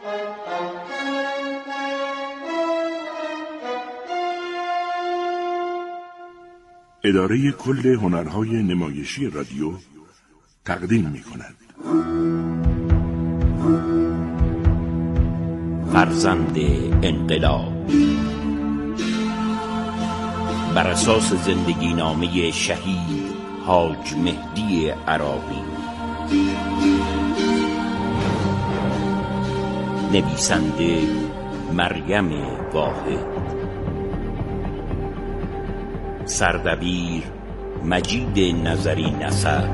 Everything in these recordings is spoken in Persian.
اداره کل هنرهای نمایشی رادیو تقدیم می‌کند. فرزند انقلاب، بر اساس زندگی نامه شهید حاج مهدی عراقی، نویسنده مریم واحد، سردبیر مجید نظری نصر.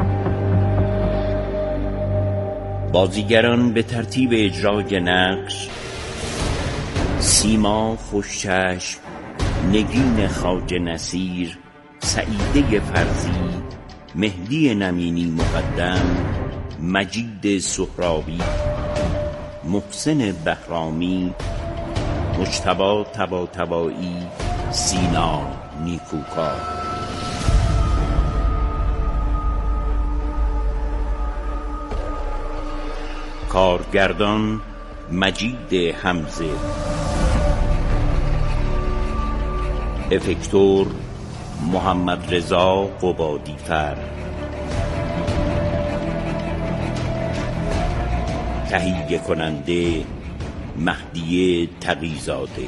بازیگران به ترتیب اجرای نقش: سیما خوشچشم، نگین خواجه نصیر، سعیده فرزی، مهدی نمینی مقدم، مجید سهرابی، محسن بهرامی، مجتبی طباطبایی، سینا نیکوکار. کارگردان مجید حمزه، افکتور محمد رضا قبادی‌فر، تهیه کننده مهدی تقی‌زاده.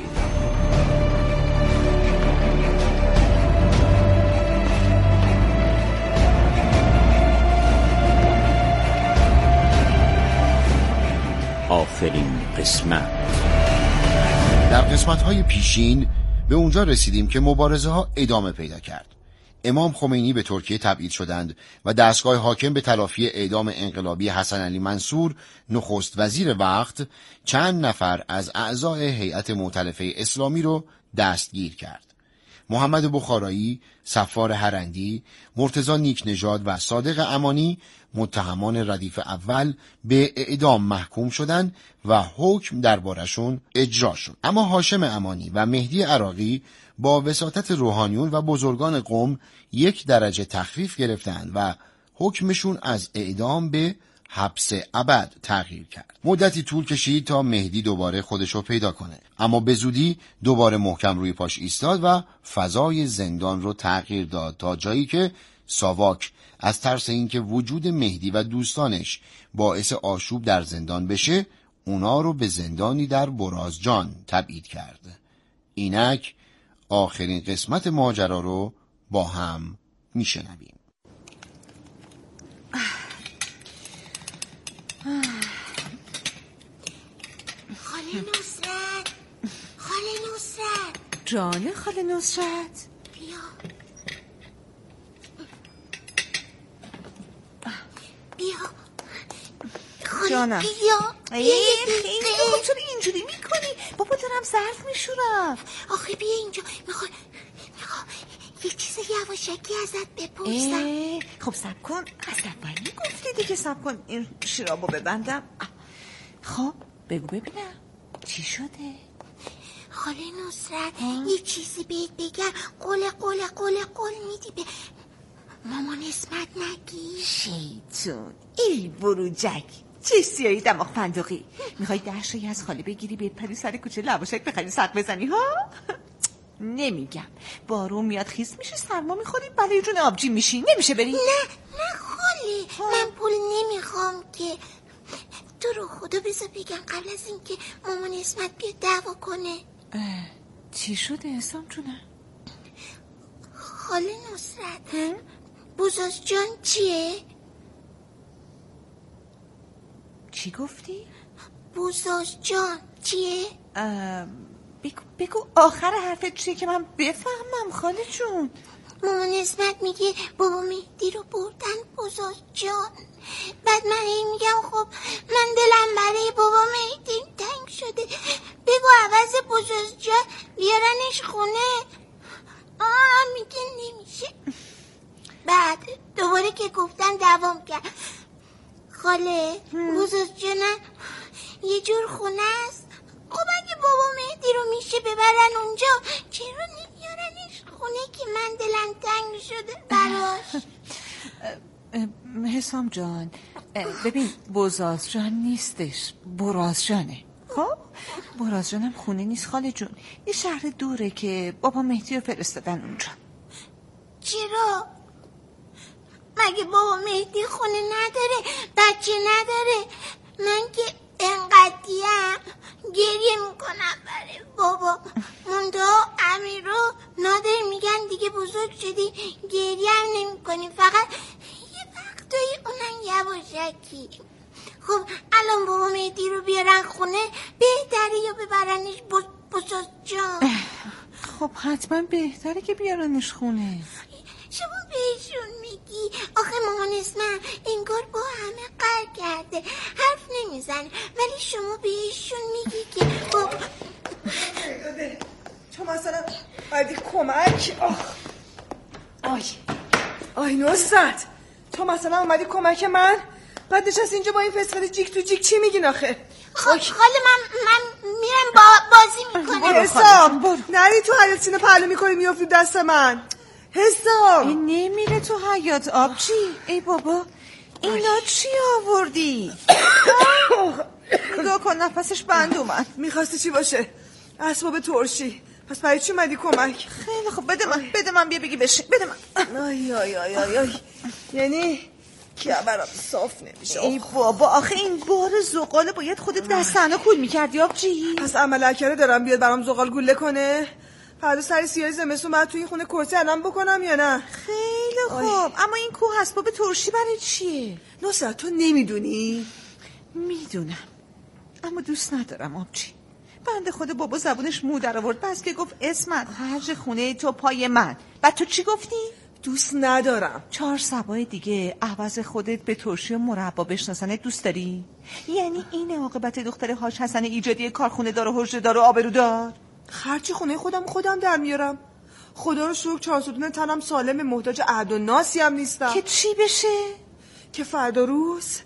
آخرین قسمت. در قسمت‌های پیشین به اونجا رسیدیم که مبارزه ها ادامه پیدا کرد. امام خمینی به ترکیه تبعید شدند و دستگاه حاکم به تلافی اعدام انقلابی حسن علی منصور، نخست وزیر وقت، چند نفر از اعضای هیئت مؤتلفه اسلامی رو دستگیر کرد. محمد بخارایی، صفار هرندی، مرتضی نیکنژاد و صادق امانی، متهمان ردیف اول، به اعدام محکوم شدند و حکم دربارشون اجرا شد. اما هاشم امانی و مهدی عراقی با وساطت روحانیون و بزرگان قم 1 درجه تخفیف گرفتند و حکمشون از اعدام به حبس ابد تغییر کرد. مدتی طول کشید تا مهدی دوباره خودشو پیدا کنه، اما به زودی دوباره محکم روی پاش ایستاد و فضای زندان رو تغییر داد تا جایی که ساواک از ترس اینکه وجود مهدی و دوستانش باعث آشوب در زندان بشه، اونا رو به زندانی در برازجان تبعید کرد. اینک آخرین قسمت ماجرا رو با هم میشنویم. خاله نصرت، خاله نصرت، جان خاله نصرت، بیا بیا خاله، جانم. بیا خیلی خب چرا اینجوری میکنی؟ بابا دارم ظرف میشورم. آخه بیا اینجا، میخوام یه چیز یواشکی ازت بپرسم. خب صبر کن، عصبانی گفتی دیگه، صبر کن این شرابو ببندم. خب بگو ببینم چی شده؟ خاله نصرت، یه چیزی بهت بگم، قول میدی به مامان اسمت نگی؟ شیطون ای بروجک، چه سیایی دماغ فندقی، میخوای 10 شایی از خاله بگیری بپری سر کوچه لواشک بخری سق بزنی ها؟ نمیگم، بارون میاد خیس میشه، سرما میخوری، بلای جون آبجی میشی، نمیشه بری؟ نه خاله، من پول نمیخوام که. تو رو خدا بذار بگم قبل از اینکه مامان اسمت بیاد دعوا کنه. چی شده حسام جونم؟ خاله نصرت، بوزاز جان چیه؟ چی گفتی؟ بوزاز جان چیه؟ بگو آخر حرفت چیه که من بفهمم خاله جون. مامان اسمت میگه بابا مهدی رو بردن بوزاز جان. بعد من این میگم خب من دلم برای بابا مهدی تنگ شده، بگو عوض بوزاز جان بیارنش خونه. میگه نمیشه. بعد دوباره که گفتن دوام کرد. خاله بوزاز جانم یه جور خونه است. خب اگه بابا مهدی رو میشه ببرن اونجا، چرا نمیارنش خونه که من دلم تنگ شده براش؟ حسام جان ببین بزاز جان نیستش، براز جانه. خب براز جانم خونه نیست خاله جون، یه شهر دوره که بابا مهدی رو فرستادن اونجا. چرا؟ مگه بابا مهدی خونه نداره، بچه نداره؟ من که انقدیم گریه میکنم برای بابا. منتها امیر و نادر میگن دیگه بزرگ شدی گریه هم نمی کنی، فقط یه وقتایی اونن یواشکی. خب الان بابا مهدی رو بیارن خونه بهتره یا ببرنش بزرگ جان؟ خب حتما بهتره که بیارنش خونه. شما بهشون میگی آخه مامان اسمم انگار با همه قهر کرده، حرف نمیزنه، ولی شما بهشون میگی که با... تو مثلا باید کمک. آی نوزد، تو مثلا اومدی کمک من، بعد نشست اینجا با این پسر جیک تو جیک چی میگین آخه؟ خاله من میرم بازی میکنم. حسام نری تو حیات سینه پهلو میکنی میافتی دست من. حسام این نمیره تو حیات آبجی. ای بابا اینا چی آوردی؟ نگاه کن نفسش بند اومد. میخواستی چی باشه؟ اسباب ترشی. پس برای چی اومدی کمک؟ خیلی خب بده من بیا بگی بشه. بده من. آی یعنی کمرم صاف نمیشه. ای بابا آخه این بار زغال باید خودت دستانه کول میکردی آبجی. پس عمل کرده دارم بیاد برام زغال گوله کنه. فردا سری سیاه زمستون بعد توی این خونه کرسی علم بکنم یا نه؟ خیلی خوب. اما این کوه اسباب ترشی برای چیه؟ نصرت تو نمیدونی؟ میدونم اما دوست ندارم آبجی. بنده خود بابا زبونش مو در آورد بس که گفت اسمت خرج خونه تو پای من. بعد تو چی گفتی؟ دوست ندارم. 4 سبای دیگه عوض خودت به ترشی و مربا بشناسنت دوست داری؟ یعنی این عاقبت دختر حاج حسن ایجادی کارخونه دار و حجره دار و آبرودار؟ خرج خونه خودم در میارم. خدا رو شکر 4 ستون تنم سالم، محتاج عهد و ناسی هم نیستم. که چی بشه؟ که فردا روز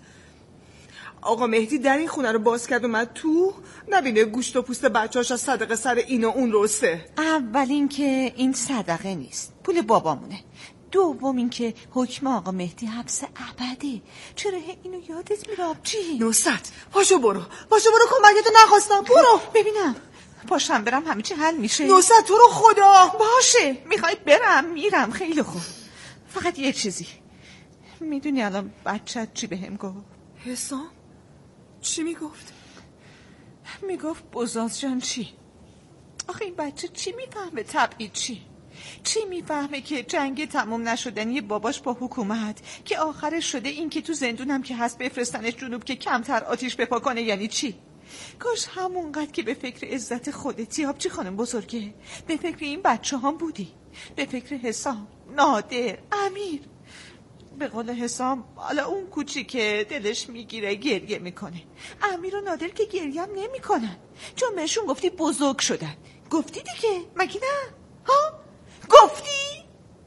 آقا مهدی در این خونه رو باز کرد اومد تو، نبینه گوشت و پوست بچه‌اش از صدقه سر این و اون رسته. اول این که این صدقه نیست، پول بابامونه. دوم این که حکم آقا مهدی حبس ابده. چرا اینو یادت میره آبجی؟ نصرت پاشو برو کمکتو نخواستم. برو ببینم پاشم برم همه چی حل میشه. نصرت تو رو خدا. باشه میخوای برم میرم. خیلی خوب. فقط یه چیزی میدونی الان بچت چی بهم گفت؟ حسام چی میگفت؟ میگفت بزاز جان چی؟ آخه این بچه چی میفهمه تبعید چی میفهمه که جنگ تموم نشدنی باباش با حکومت که آخرش شده این که تو زندونم که هست بفرستنش جنوب که کمتر آتیش بپا کنه یعنی چی؟ کاش همونقدر که به فکر عزت خودتی آبجی خانم بزرگه به فکر این بچه هم بودی، به فکر حسام، نادر، امیر. به قول حسام حالا اون کوچی که دلش میگیره گریه میکنه، امیر و نادر که گریه هم نمیکنن چون بهشون گفتی بزرگ شدن. گفتی دیگه مگه نه؟ ها؟ گفتی؟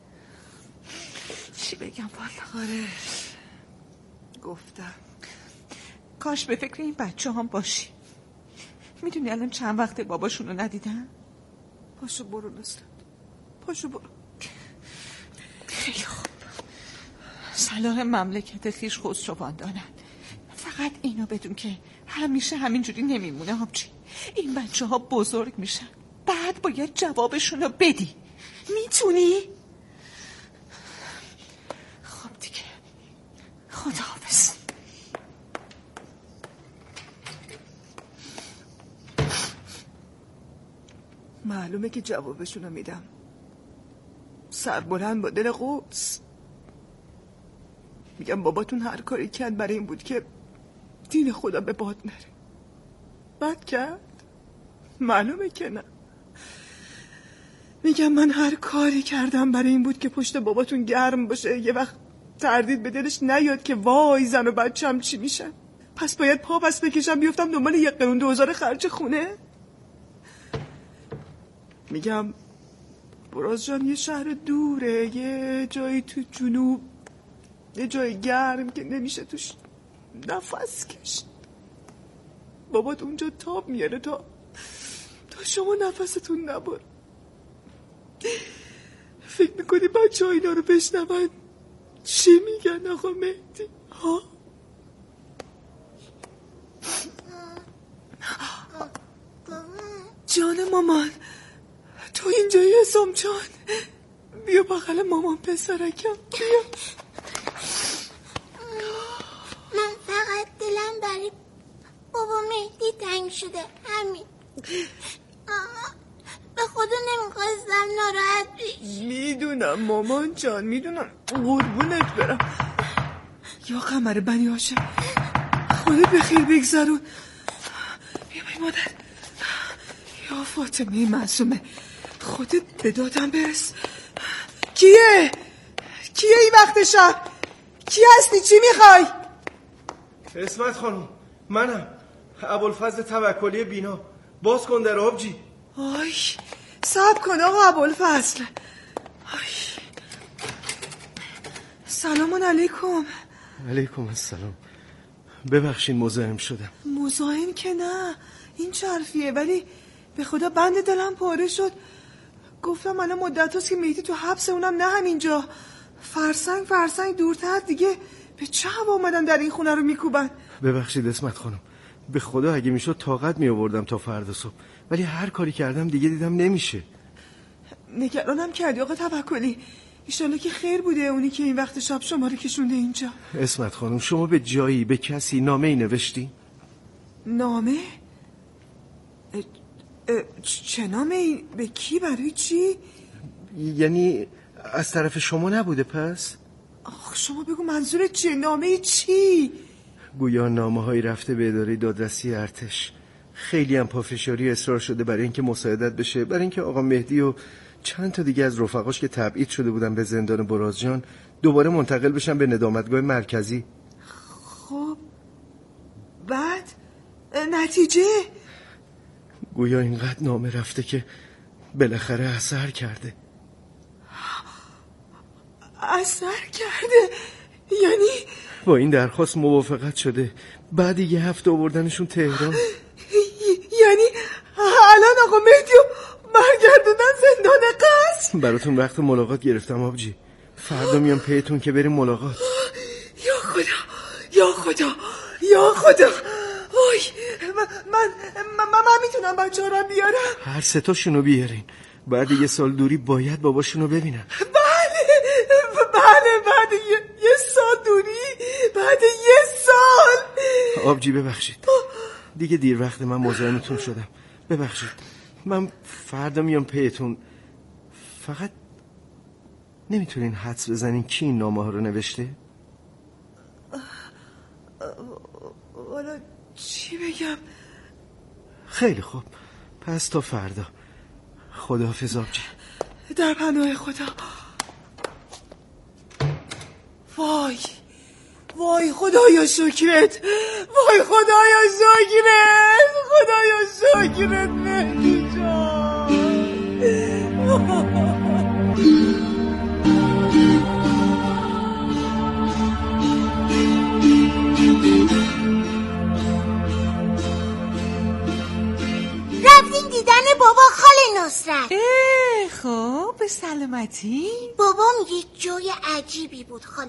چی بگم والا؟ آره گفتم. کاش به فکر این بچه هم باشی. میدونی الان چند وقت باباشونو ندیدن؟ پاشو برو نصرت، پاشو برو. خیلی خوب. صلاح مملکت خیش خسروان دانن. فقط اینو بدون که همیشه همینجوری نمیمونه آبجی. این بچه ها بزرگ میشن بعد باید جوابشونو بدی. میتونی؟ خب دیگه خداحافظ. معلومه که جوابشونو میدم. سربلند با دل قدس میگم باباتون هر کاری کرد برای این بود که دین خدا به باد نره. بد کرد؟ معلومه که نه. میگم من هر کاری کردم برای این بود که پشت باباتون گرم باشه، یه وقت تردید به دلش نیاد که وای زن و بچه‌م چی میشن. پس باید پا پس بکشم بیفتم دنبال 1 قرون 2000 خرج خونه. میگم براز جان یه شهر دوره، یه جایی تو جنوب، یه جای گرم که نمیشه توش نفس کشید. بابات اونجا تاب میاره تا شما نفستون نبر. فکر میکنی بچه ها اینا رو بشنون چی میگن آقا مهدی؟ ها؟ جان مامان، تو اینجایی حسام جان؟ بیا بغل مامان پسرکم، بیا. من فقط دلم برای بابا مهدی تنگ شده، همین. به خدا نمیخواستم ناراحت بشی. میدونم مامان جان، میدونم، قربونت برم. یا قمر بنی هاشم، خودت بخیر بگذرون. بیا بای مادر. یا فاطمه معصومه، خودت به دادم برس. کیه این وقت شب؟ کی هستی؟ چی میخوای؟ اسمت خانم، منم ابوالفضل توکلی بینا. باز کن در آبجی. آی صبر کن آقا ابوالفضل. سلام علیکم. علیکم السلام. ببخشید مزاحم شدم. مزاحم که نه، این چه حرفیه؟ ولی به خدا بند دلم پاره شد. گفتم الان مدت هاست که مهدی تو حبس، اونم نه همینجا، فرسنگ دورتر. دیگه به چه هوا اومدن در این خونه رو میکوبن؟ ببخشید اسمت خانم، به خدا اگه میشد طاقت می آوردم تا فردا صبح، ولی هر کاری کردم دیگه دیدم نمیشه. نگرانم کردی آقا توکلی. ایشالله که خیر بوده اونی که این وقت شب شما رو کشونده اینجا. اسمت خانم، شما به جایی، به کسی نامه ای نوشتی؟ نامه؟ چه نامه ای؟ به کی؟ برای چی؟ یعنی از طرف شما نبوده پس؟ آخ شما بگو منظورت چیه؟ نامه ای چی؟ گویا نامه هایی رفته به اداره دادرسی ارتش. خیلی هم پافشاری اصرار شده برای اینکه مساعدت بشه، برای اینکه آقا مهدی و چند تا دیگه از رفقاش که تبعید شده بودن به زندان برازجان دوباره منتقل بشن به ندامتگاه مرکزی. خب بعد نتیجه؟ گویا اینقدر نامه رفته که بالاخره اثر کرده. اثر کرده؟ یعنی؟ با این درخواست موافقت شده، بعد یه هفته آوردنشون تهران. یعنی الان آقا مهدیو برگردوندن زندان قصر؟ براتون وقت ملاقات گرفتم آبجی، فردا میام پیتون که بریم ملاقات. یا خدا. وای من میتونم بچه ها رو بیارم؟ هر سه تاشونو بیارین، بعد یه سال دوری باید باباشونو ببینن. بله بعد یه سال دوری، بعد یه سال. آبجی ببخشید دیگه دیر وقت من مزاحمتون شدم، ببخشید. من فردا میام پیتون. فقط نمیتونین حدس بزنین کی این نامه ها رو نوشته؟ والا چی بگم؟ خیلی خوب، پس تا فردا. خداحافظ آبجی. در پناه خدا. وای خدایا شکرت، خدایا شکرت مهدی جان. رفتیم دیدن بابا خاله نصرت. خب به سلامتی. بابام یه جای عجیبی بود خاله.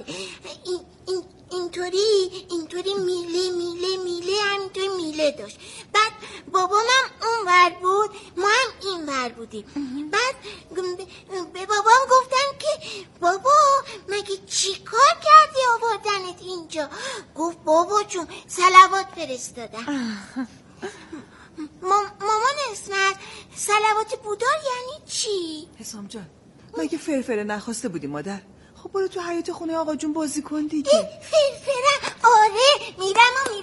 اینطوری میله همینطوری میله داشت. بعد بابامم اون ور بود، ما هم این ور بودیم. بعد به بابام گفتم که بابا مگه چی کار کردی آوردنت اینجا؟ گفت بابا جون صلوات فرستادم. مامان اسمت صلوات بودار یعنی چی؟ حسام جان مگه فرفره نخواسته بودی مادر؟ خب برو تو حیاط خونه آقا جون بازی کن دیگه. فرفره؟ آره میرم.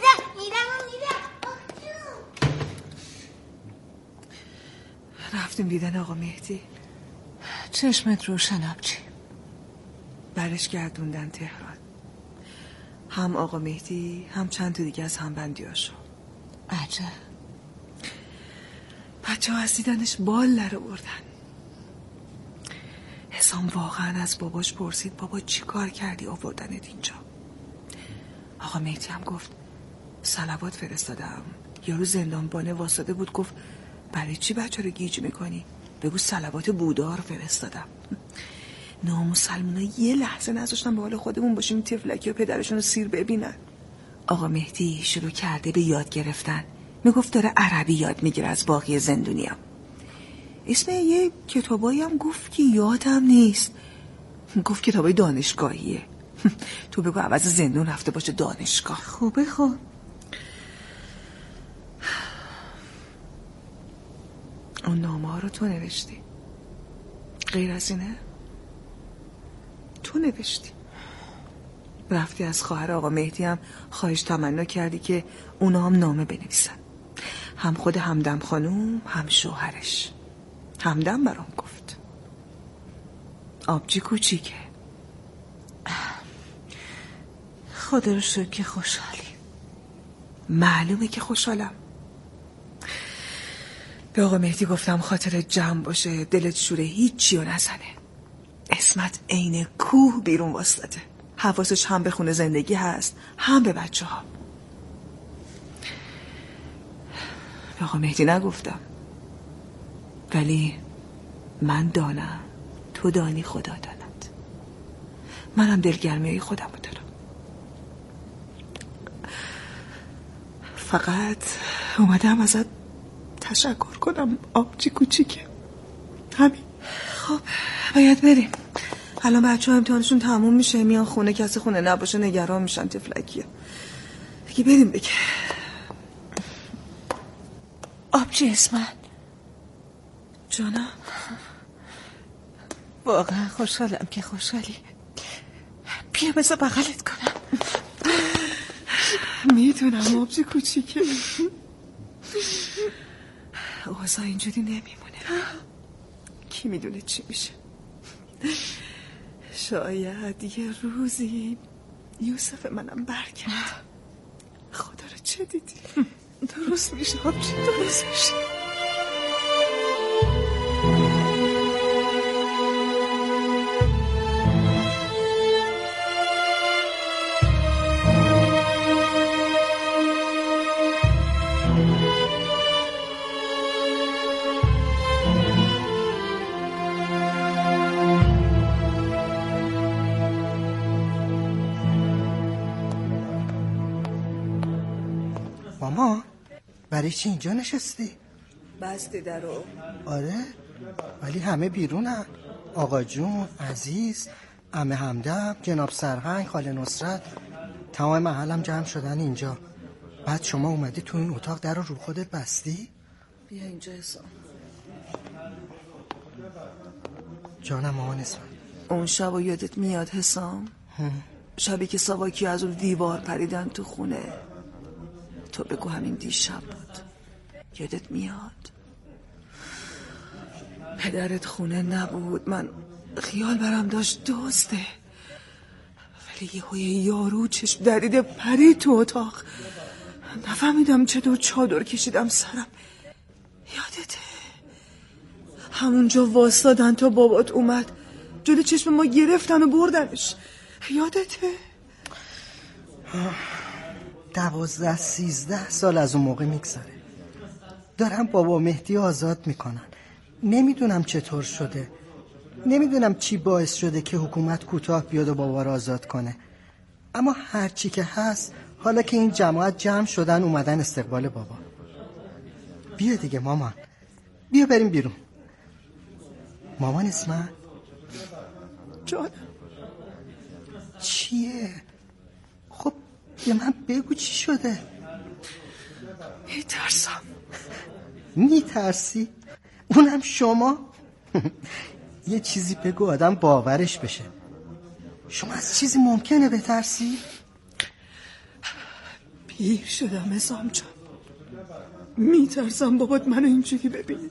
رفتیم دیدن آقا مهدی. چشمت روشن آبجی. برش گردوندن تهران، هم آقا مهدی هم چند تا دیگه از همبندیاشو. عجب. بچه ها از دیدنش بال در آوردن. حسام واقعا از باباش پرسید بابا چی کار کردی آوردنت اینجا؟ آقا مهدی هم گفت صلوات فرستادم. یارو زندانبانه واسطه بود، گفت برای چی بچه رو گیج میکنی؟ بگو صلوات بودار فرستادم. نامسلمونا یه لحظه نذاشتن به حال خودمون باشیم تفلکی و پدرشون رو سیر ببینن. آقا مهدی شروع کرده به یاد گرفتن، میگفت داره عربی یاد میگیره از باقی زندونیام. اسم یه کتابایی هم گفت که یادم نیست. گفت کتابای دانشگاهیه. تو بگو عوض زندون رفته باشه دانشگاه. خوبه. خب اون نامه ها رو تو نوشتی؟ غیر از اینه؟ تو نوشتی. رفتی از خواهر آقا مهدی هم خواهش تمنا کردی که اونا هم نامه بنویسن، هم خود همدم خانوم هم شوهرش. همدم برام گفت آبجی کوچیکه. خدا رو شکر که خوشحالی. معلومه که خوشحالم. به آقا مهدی گفتم خاطر جمع باشه، دلت شوره هیچی رو نزنه. اسمت عین کوه بیرون واسطه، حواسش هم به خونه زندگی هست هم به بچه ها. به آقا مهدی نگفتم، ولی من دانم، تو دانی، خدا داند. منم دلگرمی خودم رو دارم. فقط اومدم ازت تشکر کنم آبجی کوچیکه، همین. خب باید بریم. الان بچه ها امتحانشون تموم میشه، میان خونه، کسی خونه نباشه نگران میشن تفلکیه. دیگه بریم دیگه. آبجی اسمت جانم، واقعا خوشحالم که خوشحالی. بیا بذار بغلت کنم. میدونم آبجی کوچیکه. اوضاع اینجوری نمیمونه. کی میدونه چی میشه. شاید یه روزی یوسف منم برگرد. خدا رو چه دیدی؟ درست میشه آبجی، درست میشه. ماما برای چی اینجا نشستی؟ بستی درو؟ آره، ولی همه بیرونن. آقا جون، عزیز، عمه همدم، جناب سرهنگ، خاله نصرت، تمام محلم جمع شدن اینجا. بعد شما اومدی تو این اتاق در رو خودت بستی؟ بیا اینجا حسام. جانم مامان اسم. اون شب یادت میاد حسام؟ شبی که ساواکی از اون دیوار پریدن تو خونه. تو بگو همین دیشب بود. یادت میاد؟ پدرت خونه نبود، من خیال برم داشت دزده، ولی یه یارو چشم دریده پرید تو اتاق. نفهمیدم چطور چادر کشیدم سرم. یادته؟ همونجا واسادن تا بابات اومد، جلوی چشم ما گرفتن و بردنش. یادته؟ 12-13 سال از اون موقع میگذره. دارم بابا مهدی آزاد میکنن. نمیدونم چطور شده، نمیدونم چی باعث شده که حکومت کوتاه بیاد و بابا رو آزاد کنه. اما هرچی که هست، حالا که این جماعت جمع شدن اومدن استقبال بابا. بیا دیگه مامان، بیا بریم بیرون. مامان اسمت جانم. چیه؟ خب به من بگو چی شده؟ میترسم. میترسی؟ اونم شما؟ یه چیزی بگو آدم باورش بشه. شما از چیزی ممکنه بترسی؟ پیر شدم حسام جان، میترسم بابات منو اینجوری ببینی.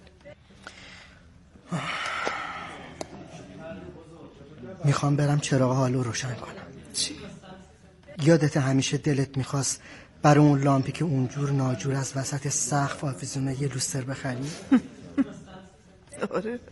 میخوام برم چراغ حالو روشن کنم. چی؟ یادت همیشه دلت میخواست برای اون لامپی که اونجور ناجور از وسط سقف آویزونه یه لوستر بخری؟ آره،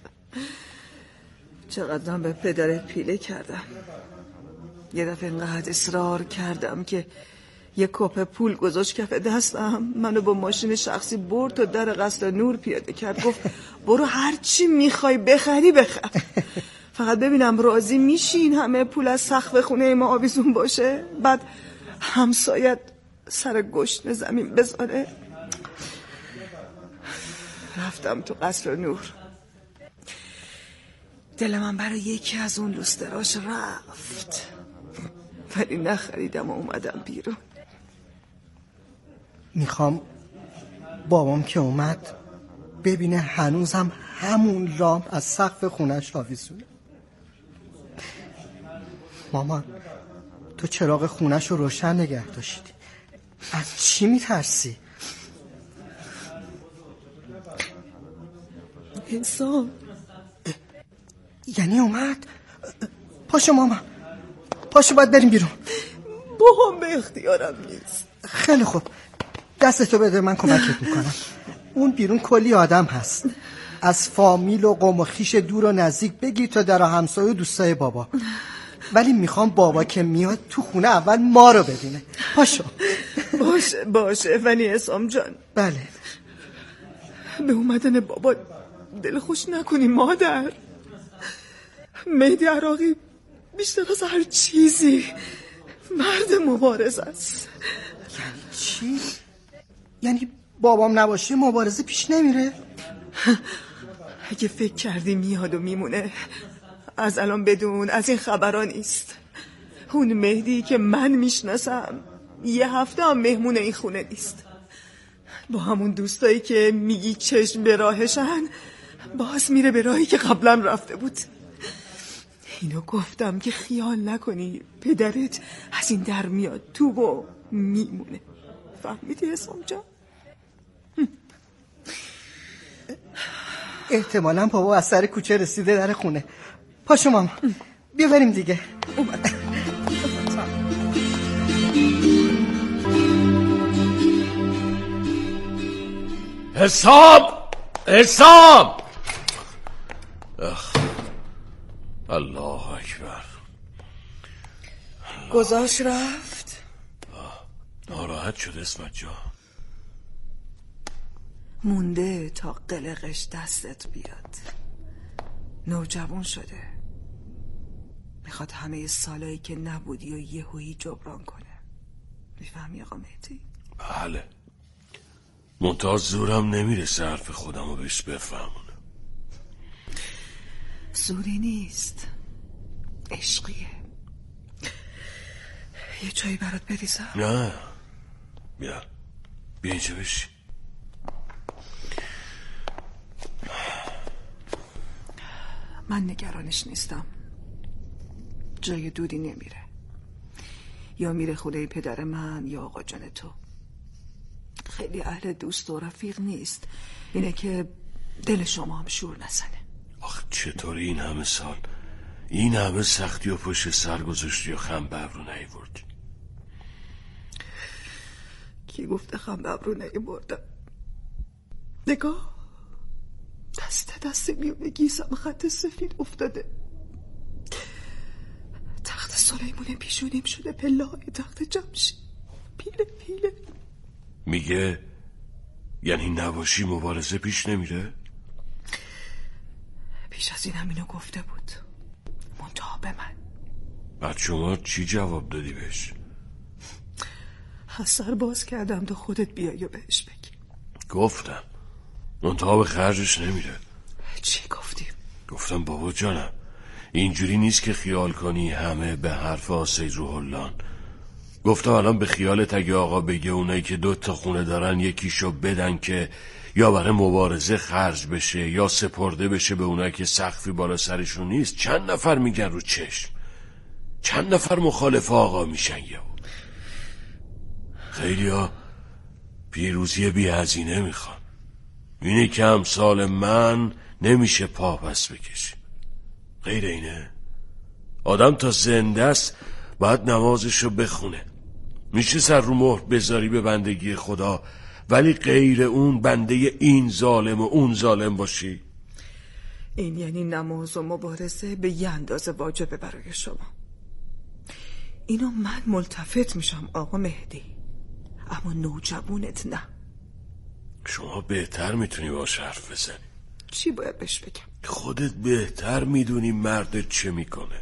چقدر به پدرت پیله کردم. یه دفعه اینقدر اصرار کردم که یه کپ پول گذاشت کف دستم، منو با ماشین شخصی برد تا در قصر نور پیاده کرد. گفت برو هر چی میخوای بخری بخر، فقط ببینم راضی میشین همه پول از سقف خونه ما آویزون باشه، بعد همسایت سر گشن زمین بذاره. رفتم تو قصر نور. دل من برای یکی از اون لوستراش رفت، ولی نخریدم و اومدم بیرون. میخوام بابام که اومد ببینه هنوزم همون لامپ از سقف خونش آویزونه. مامان، تو چراغ خونش رو روشن نگه داشتی. از چی میترسی؟ انسان. یعنی اومد؟ پاشو مامان، پاشو، باید بریم بیرون. بابام به اختیارم نیست. خیلی خوب، دستتو بده، من کمکت میکنم. اون بیرون کلی آدم هست، از فامیل و قوم و خویش دور و نزدیک بگیر تا در همسایه و دوستای بابا. ولی میخوام بابا که میاد تو خونه اول ما رو ببینه. پاشو. باشه ولی عصام جان. بله. به اومدن بابا دل خوش نکنی مادر. مهدی عراقی بیشتر از هر چیزی مرد مبارز است. یعنی چی؟ یعنی بابام نباشه مبارزه پیش نمیره؟ اگه فکر کردی میاد و میمونه، از الان بدون، از این خبرها نیست. اون مهدی که من میشناسم یه هفته هم مهمون این خونه نیست. با همون دوستایی که میگی چشم به راهشن، باز میره به راهی که قبلا رفته بود. اینو گفتم که خیال نکنی پدرت از این در میاد تو و میمونه. فهمیدی عصام جان؟ احتمالاً بابا از سر کوچه رسیده در خونه. پاشو ماما، بیا بریم دیگه. اومد. حساب الله اکبر. گذاشت رفت. ناراحت شد اسمت جان. مونده تا قلقش دستت بیاد. نوجوان شده، میخواد همه سالایی که نبودی و یهویی جبران کنه. میفهمی آقا مهدی؟ بله، منتها زورم نمیرسه حرف خودم رو بهش بفهمونم. زوری نیست، عشقیه. یه چایی برات بریزم؟ نه، بیا اینجا بشی. من نگرانش نیستم. جای دودی نمیره. یا میره خونه پدر من یا آقا جان تو. خیلی اهل دوست و رفیق نیست. اینه که دل شما هم شور نزنه. آخه چطوری این همه سال این همه سختی و پشت سر گذاشتی و خم به ابرو نیوردی؟ کی گفته خم به ابرو نیوردم؟ نگاه، دست میونه گیسم خط سفید افتاده. تخت سلیمون پیشونیم شده، پله های تخت جمشید پیله. میگه یعنی نباشی مبارزه پیش نمیره؟ پیش از این هم اینو گفته بود، منتها به من. بعد شما چی جواب دادی بهش؟ از سر باز کردم تا خودت بیای و بهش بگی. گفتم منتها به خرجش نمیره. چی گفتی؟ گفتم بابا جانم، اینجوری نیست که خیال کنی همه به حرف آسید روح اللهن. گفتم الان به خیالت اگه آقا بگه اونایی که 2 تا خونه دارن یکیشو بدن که یا برای مبارزه خرج بشه یا سپرده بشه به اونایی که سقفی بالا سرشون نیست، چند نفر میگن رو چشم؟ چند نفر مخالف آقا میشن؟ یهو خیلی ها پیروزی بی هزینه میخوان. اینه که امثال من نمیشه پا پس بکشی. غیر اینه آدم تا زنده است باید نمازشو بخونه. میشه سر رو مهر بذاری به بندگی خدا، ولی غیر اون بنده این ظالم و اون ظالم باشی. این یعنی نماز و مبارزه به یه اندازه واجبه برای شما. اینو من ملتفت میشم آقا مهدی، اما نوجوانت نه. شما بهتر میتونی باش حرف بزنی. چی باید بهش بگم؟ خودت بهتر میدونی مرد چه میکنه.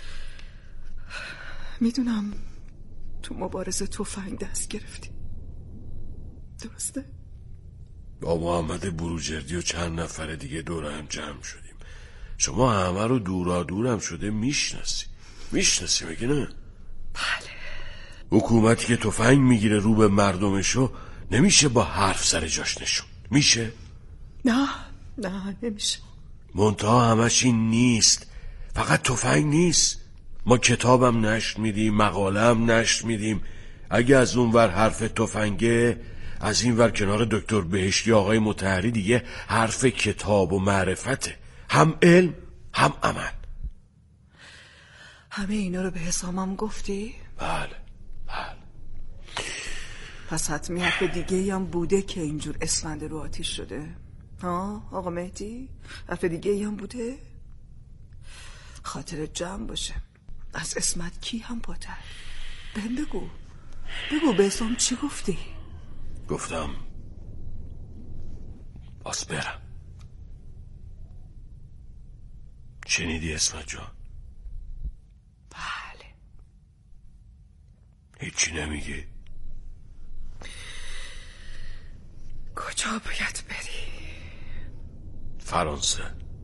میدونم تو مبارزه تفنگ دست گرفتی، درسته؟ با محمد بروجردی و چند نفر دیگه دور هم جمع شدیم. شما همه رو دورم شده میشناسی مگه نه؟ بله. حکومتی که تفنگ میگیره رو به مردمشو نمیشه با حرف سر جاش نشون. میشه؟ نه نمیشه. منتها همش این نیست. فقط تفنگ نیست. ما کتابم نشر میدیم، مقاله هم نشر میدیم. اگه از اون ور حرف تفنگه، از این ور کنار دکتر بهشتی آقای مطهری دیگه حرف کتاب و معرفته. هم علم هم عمل. همه اینا رو به حسامم گفتی؟ بله. پس حتمی حرف دیگه هم بوده که اینجور اسفند رو آتیش شده. آقا مهدی؟ حرف دیگه هم بوده؟ خاطر جمع باشه. از اسمت کی هم پاتر؟ بهم بگو به حسام چی گفتی؟ گفتم باز برم. شنیدی اسمت جان؟ بله. هیچی نمیگی؟ کجا باید بری؟ فرانسه.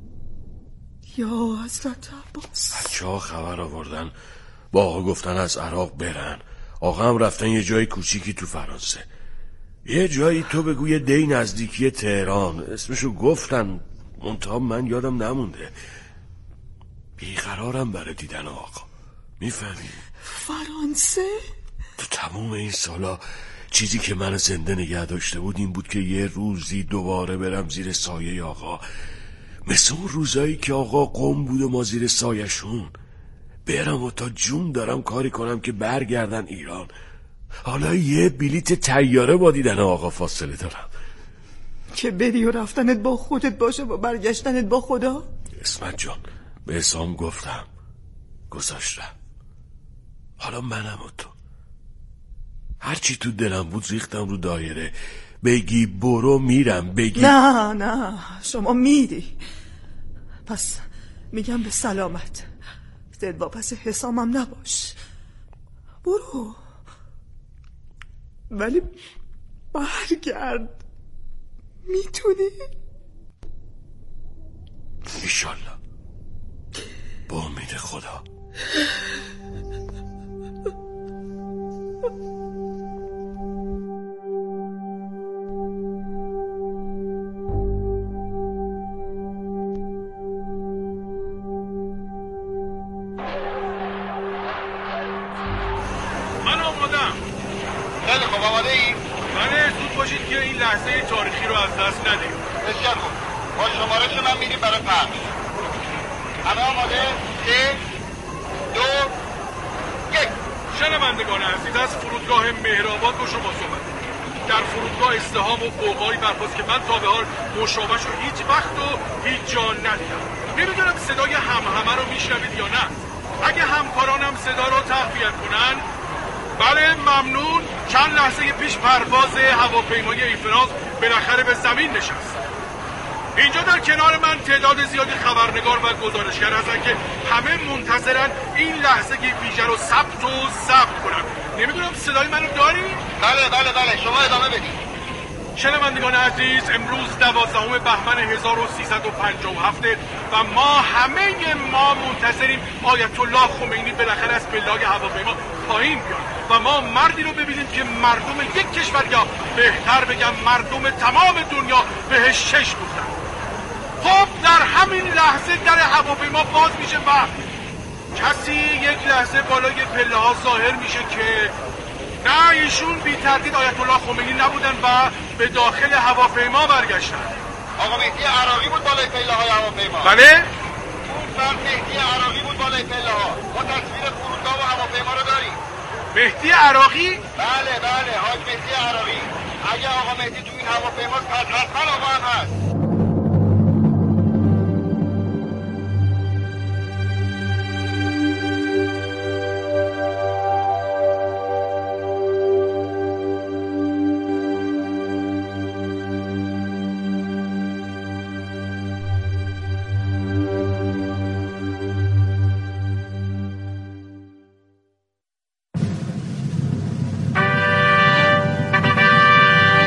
یا حضرت عباس. بچه ها خبر آوردن با آقا گفتن از عراق برن. آقا هم رفتن یه جای کوچیکی تو فرانسه. یه جایی تو بگو یه دی نزدیکی تهران. اسمشو گفتن منتها من یادم نمونده. بیقرارم برای دیدن آقا. میفهمی؟ فرانسه؟ تو تموم این سالا چیزی که من زنده نگه داشته بود این بود که یه روزی دوباره برم زیر سایه آقا. مثل اون روزایی که آقا قم بود و ما زیر سایشون. برم و تا جون دارم کاری کنم که برگردن ایران. حالا یه بلیت طیاره با دیدن آقا فاصله دارم. که بری و رفتنت با خودت باشه و برگشتنت با خدا؟ اسمت جان به حسام گفتم گذاشتم. حالا منم و تو هرچی تو دلم بود ریختم رو دایره. بگی برو میرم، بگی نه شما میری. پس میگم به سلامت. دلواپس حسامم نباش. برو ولی برگرد. میتونی؟ ایشالله با امید خدا. که این لحظه تاریخی رو از دست ندیم. بسیار خوب. با شمارش من میریم برای پخش. همه آماده؟ 3 2 1. شنوندگان عزیز، از فرودگاه مهرآباد با شما صحبت. در فرودگاه ازدحام و قوقایی برپاست که من تا به حال مشابهش رو هیچ وقت و هیچ جا ندیدم. نمیدونم صدای همه رو میشنوید یا نه. اگه همکارانم صدا رو تقویت کنن. بله ممنون. چند لحظه پیش پرواز هواپیمای ایفرانس بالاخره به زمین نشست. اینجا در کنار من تعداد زیادی خبرنگار و گزارشگر هستن که همه منتظرن این لحظه ویژه رو ثبت کنن. نمیدونم صدای منو داری؟ بله شما ادامه بدید. شنوندگان عزیز، امروز 12 بهمن 1357 و ما همه منتظریم آیت الله خمینی بالاخره از پله‌های هواپیما پایین بیاد و ما مردی رو ببینیم که مردم یک کشور یا بهتر بگم مردم تمام دنیا بهش چشم دوختن. خب در همین لحظه در هواپیما باز میشه و کسی یک لحظه بالای پله‌ها ظاهر میشه که نه، ایشون بی تردید آیت الله خمینی نبودن و به داخل هواپیما برگشتن. آقا مهدی عراقی بود بالای پله‌های هواپیما. بله؟ اون فرد مهدی عراقی بود بالای پله‌ها. ما تصویر فرودگاه و هواپیما رو داریم. مهدی عراقی؟ بله حاج مهدی عراقی. اگه آقا مهدی تو این هواپیما هست حتما آقا هم هست.